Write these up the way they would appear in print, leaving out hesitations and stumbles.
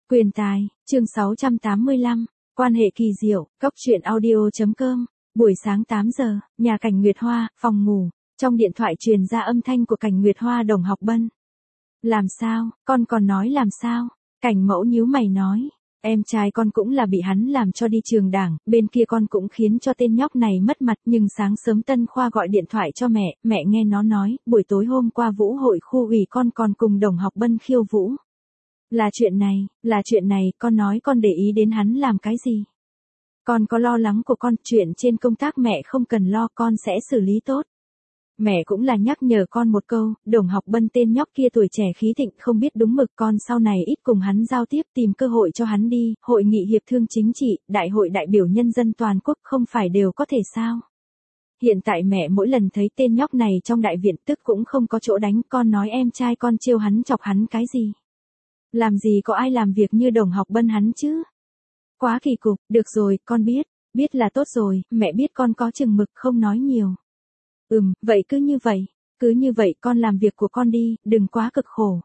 Quyền tài, chương 685, quan hệ kỳ diệu, Cốc truyện audio.com, buổi sáng 8 giờ, nhà Cảnh Nguyệt Hoa, phòng ngủ, trong điện thoại truyền ra âm thanh của Cảnh Nguyệt Hoa Đồng Học Bân. Làm sao, con còn nói làm sao? Cảnh mẫu nhíu mày nói, em trai con cũng là bị hắn làm cho đi trường đảng, bên kia con cũng khiến cho tên nhóc này mất mặt, nhưng sáng sớm Tân Khoa gọi điện thoại cho mẹ nghe nó nói, buổi tối hôm qua vũ hội khu ủy con còn cùng Đồng Học Bân khiêu vũ. Là chuyện này, con nói con để ý đến hắn làm cái gì? Con có lo lắng của con, chuyện trên công tác mẹ không cần lo, con sẽ xử lý tốt. Mẹ cũng là nhắc nhở con một câu, Đồng Học Bân tên nhóc kia tuổi trẻ khí thịnh không biết đúng mực, con sau này ít cùng hắn giao tiếp, tìm cơ hội cho hắn đi, hội nghị hiệp thương chính trị, đại hội đại biểu nhân dân toàn quốc không phải đều có thể sao? Hiện tại mẹ mỗi lần thấy tên nhóc này trong đại viện tức cũng không có chỗ đánh, con nói em trai con trêu hắn chọc hắn cái gì? Làm gì có ai làm việc như Đồng Học Bân hắn chứ? Quá kỳ cục, được rồi, con biết là tốt rồi, mẹ biết con có chừng mực không nói nhiều. Vậy cứ như vậy con làm việc của con đi, đừng quá cực khổ.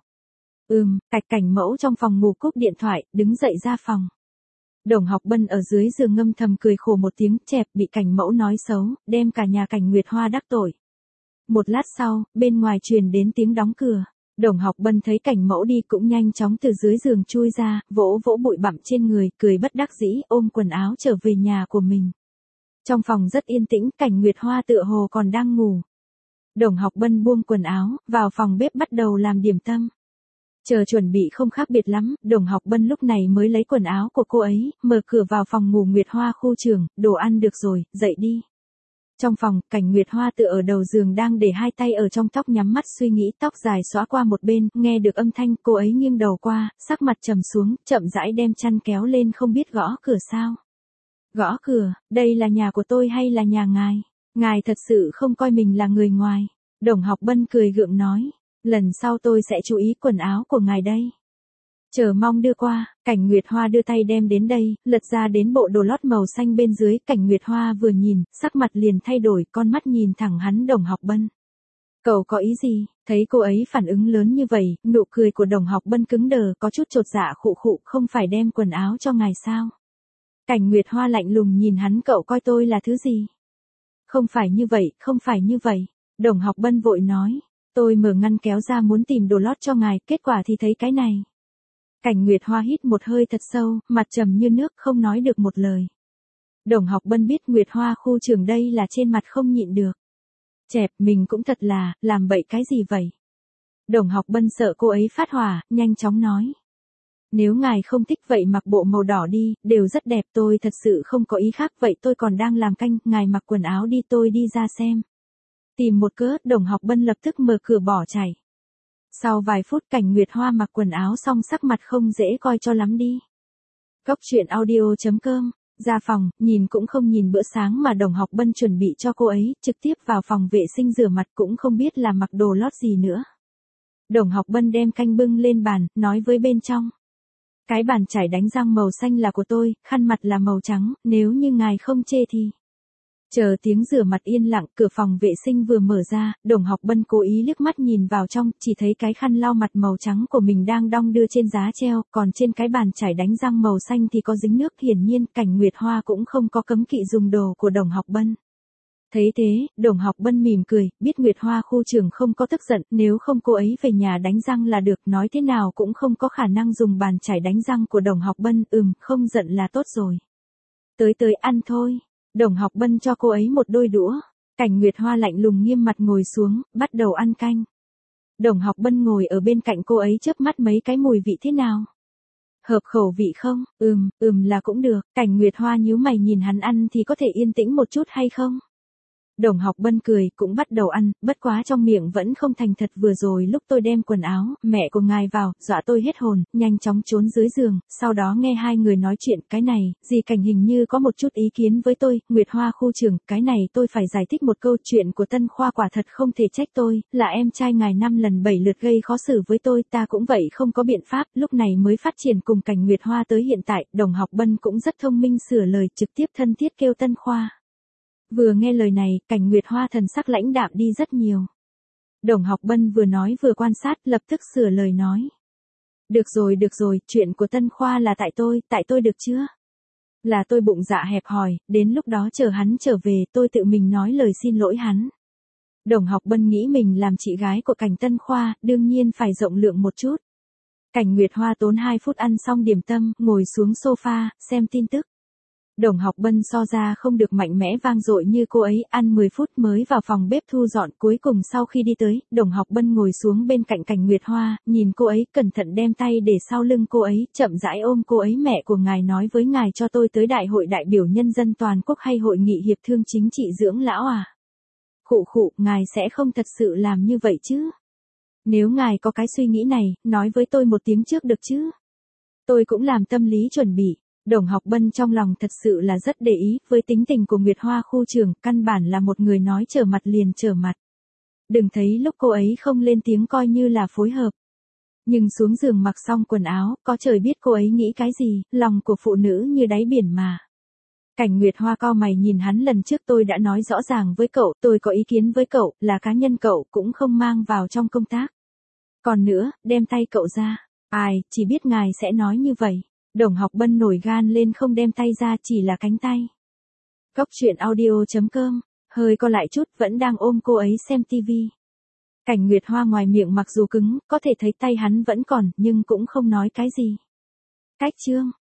Cảnh mẫu trong phòng ngủ cúp điện thoại, đứng dậy ra phòng. Đồng Học Bân ở dưới giường ngâm thầm cười khổ một tiếng, chẹp bị Cảnh mẫu nói xấu, đem cả nhà Cảnh Nguyệt Hoa đắc tội. Một lát sau, bên ngoài truyền đến tiếng đóng cửa. Đồng Học Bân thấy Cảnh mẫu đi cũng nhanh chóng từ dưới giường chui ra, vỗ bụi bặm trên người, cười bất đắc dĩ, ôm quần áo trở về nhà của mình. Trong phòng rất yên tĩnh, Cảnh Nguyệt Hoa tựa hồ còn đang ngủ. Đồng Học Bân buông quần áo, vào phòng bếp bắt đầu làm điểm tâm. Chờ chuẩn bị không khác biệt lắm, Đồng Học Bân lúc này mới lấy quần áo của cô ấy, mở cửa vào phòng ngủ Nguyệt Hoa khu trường, đồ ăn được rồi, dậy đi. Trong phòng, Cảnh Nguyệt Hoa tựa ở đầu giường đang để hai tay ở trong tóc nhắm mắt suy nghĩ, tóc dài xõa qua một bên, nghe được âm thanh, cô ấy nghiêng đầu qua, sắc mặt trầm xuống, chậm rãi đem chăn kéo lên, không biết gõ cửa sao. Gõ cửa, đây là nhà của tôi hay là nhà ngài? Ngài thật sự không coi mình là người ngoài. Đồng Học Bân cười gượng nói, lần sau tôi sẽ chú ý quần áo của ngài đây. Chờ mong đưa qua, Cảnh Nguyệt Hoa đưa tay đem đến đây, lật ra đến bộ đồ lót màu xanh bên dưới, Cảnh Nguyệt Hoa vừa nhìn, sắc mặt liền thay đổi, con mắt nhìn thẳng hắn Đồng Học Bân. Cậu có ý gì? Thấy cô ấy phản ứng lớn như vậy, nụ cười của Đồng Học Bân cứng đờ, có chút chột dạ khụ, không phải đem quần áo cho ngài sao? Cảnh Nguyệt Hoa lạnh lùng nhìn hắn, cậu coi tôi là thứ gì? Không phải như vậy, Đồng Học Bân vội nói, tôi mở ngăn kéo ra muốn tìm đồ lót cho ngài, kết quả thì thấy cái này. Cảnh Nguyệt Hoa hít một hơi thật sâu, mặt trầm như nước, không nói được một lời. Đồng Học Bân biết Nguyệt Hoa khu trường đây là trên mặt không nhịn được. Chẹp, mình cũng thật là, làm bậy cái gì vậy? Đồng Học Bân sợ cô ấy phát hỏa, nhanh chóng nói. Nếu ngài không thích vậy mặc bộ màu đỏ đi, đều rất đẹp, tôi thật sự không có ý khác, vậy tôi còn đang làm canh, ngài mặc quần áo đi, tôi đi ra xem. Tìm một cớ, Đồng Học Bân lập tức mở cửa bỏ chạy. Sau vài phút Cảnh Nguyệt Hoa mặc quần áo xong sắc mặt không dễ coi cho lắm đi. Cốc truyện audio.com, ra phòng, nhìn cũng không nhìn bữa sáng mà Đồng Học Bân chuẩn bị cho cô ấy, trực tiếp vào phòng vệ sinh rửa mặt cũng không biết là mặc đồ lót gì nữa. Đồng Học Bân đem canh bưng lên bàn, nói với bên trong. Cái bàn chải đánh răng màu xanh là của tôi, khăn mặt là màu trắng, nếu như ngài không chê thì. Chờ tiếng rửa mặt yên lặng, cửa phòng vệ sinh vừa mở ra, Đồng Học Bân cố ý liếc mắt nhìn vào trong, chỉ thấy cái khăn lau mặt màu trắng của mình đang đong đưa trên giá treo, còn trên cái bàn chải đánh răng màu xanh thì có dính nước, hiển nhiên Cảnh Nguyệt Hoa cũng không có cấm kỵ dùng đồ của Đồng Học Bân. Thấy thế, Đồng Học Bân mỉm cười, biết Nguyệt Hoa khu trường không có tức giận, nếu không cô ấy về nhà đánh răng là được, nói thế nào cũng không có khả năng dùng bàn chải đánh răng của Đồng Học Bân, không giận là tốt rồi. Tới ăn thôi. Đồng Học Bân cho cô ấy một đôi đũa. Cảnh Nguyệt Hoa lạnh lùng nghiêm mặt ngồi xuống, bắt đầu ăn canh. Đồng Học Bân ngồi ở bên cạnh cô ấy chớp mắt, mấy cái mùi vị thế nào? Hợp khẩu vị không? Là cũng được. Cảnh Nguyệt Hoa nhíu mày nhìn hắn ăn thì có thể yên tĩnh một chút hay không? Đồng Học Bân cười, cũng bắt đầu ăn, bất quá trong miệng vẫn không thành thật, vừa rồi lúc tôi đem quần áo, mẹ của ngài vào, dọa tôi hết hồn, nhanh chóng trốn dưới giường, sau đó nghe hai người nói chuyện, cái này, dì Cảnh hình như có một chút ý kiến với tôi, Nguyệt Hoa khu trường, cái này tôi phải giải thích một câu, chuyện của Tân Khoa quả thật không thể trách tôi, là em trai ngài 5 lần 7 lượt gây khó xử với tôi, ta cũng vậy không có biện pháp, lúc này mới phát triển cùng Cảnh Nguyệt Hoa tới hiện tại, Đồng Học Bân cũng rất thông minh sửa lời, trực tiếp thân thiết kêu Tân Khoa. Vừa nghe lời này, Cảnh Nguyệt Hoa thần sắc lãnh đạm đi rất nhiều. Đồng Học Bân vừa nói vừa quan sát, lập tức sửa lời nói. Được rồi, chuyện của Tân Khoa là tại tôi được chưa? Là tôi bụng dạ hẹp hòi, đến lúc đó chờ hắn trở về tôi tự mình nói lời xin lỗi hắn. Đồng Học Bân nghĩ mình làm chị gái của Cảnh Tân Khoa, đương nhiên phải rộng lượng một chút. Cảnh Nguyệt Hoa tốn 2 phút ăn xong điểm tâm, ngồi xuống sofa, xem tin tức. Đồng Học Bân so ra không được mạnh mẽ vang dội như cô ấy, ăn 10 phút mới vào phòng bếp thu dọn, cuối cùng sau khi đi tới, Đồng Học Bân ngồi xuống bên cạnh Cảnh Nguyệt Hoa, nhìn cô ấy, cẩn thận đem tay để sau lưng cô ấy, chậm rãi ôm cô ấy. Mẹ của ngài nói với ngài cho tôi tới đại hội đại biểu nhân dân toàn quốc hay hội nghị hiệp thương chính trị dưỡng lão à? Khụ, ngài sẽ không thật sự làm như vậy chứ? Nếu ngài có cái suy nghĩ này, nói với tôi một tiếng trước được chứ? Tôi cũng làm tâm lý chuẩn bị. Đồng Học Bân trong lòng thật sự là rất để ý, với tính tình của Nguyệt Hoa khu trưởng, căn bản là một người nói trở mặt liền trở mặt. Đừng thấy lúc cô ấy không lên tiếng coi như là phối hợp. Nhưng xuống giường mặc xong quần áo, có trời biết cô ấy nghĩ cái gì, lòng của phụ nữ như đáy biển mà. Cảnh Nguyệt Hoa cau mày nhìn hắn, lần trước tôi đã nói rõ ràng với cậu, tôi có ý kiến với cậu, là cá nhân cậu cũng không mang vào trong công tác. Còn nữa, đem tay cậu ra. Ai, chỉ biết ngài sẽ nói như vậy. Đồng Học Bân nổi gan lên, không đem tay ra, chỉ là cánh tay. Cốc truyện audio.com, hơi co lại chút, vẫn đang ôm cô ấy xem tivi. Cảnh Nguyệt Hoa ngoài miệng mặc dù cứng, có thể thấy tay hắn vẫn còn, nhưng cũng không nói cái gì. Cách chương.